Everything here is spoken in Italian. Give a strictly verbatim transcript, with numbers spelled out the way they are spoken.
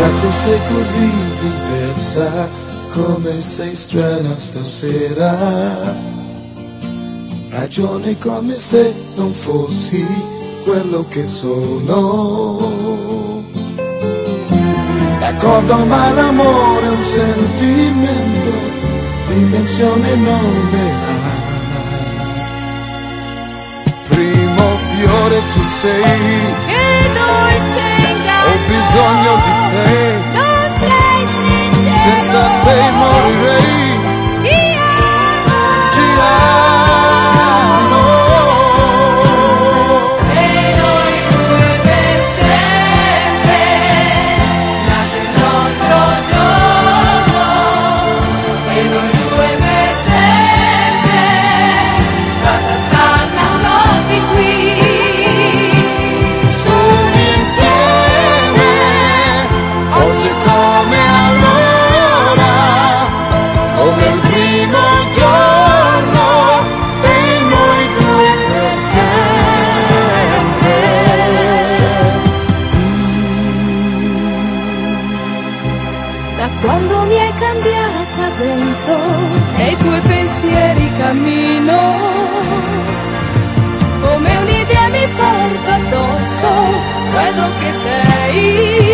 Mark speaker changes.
Speaker 1: Ora tu sei così diversa, come sei strana stasera. Ragioni come se non fossi quello che sono. D'accordo, ma l'amore è un sentimento, dimensione non ne ha. Primo fiore tu sei,
Speaker 2: che dolce inganno,
Speaker 1: ho bisogno di te,
Speaker 2: non sei sincero,
Speaker 1: senza te morirei.
Speaker 2: Ti amo,
Speaker 1: Ti amo.
Speaker 2: e noi due per sempre, nasce il nostro giorno, e noi due per sempre, basta star nascosti qui.
Speaker 1: Soli insieme, oggi come allora, come il primo giorno, e noi due per sempre.
Speaker 2: Da quando mi hai cambiata dentro, nei tuoi pensieri cammino, come un'idea mi porto addosso quello che sei.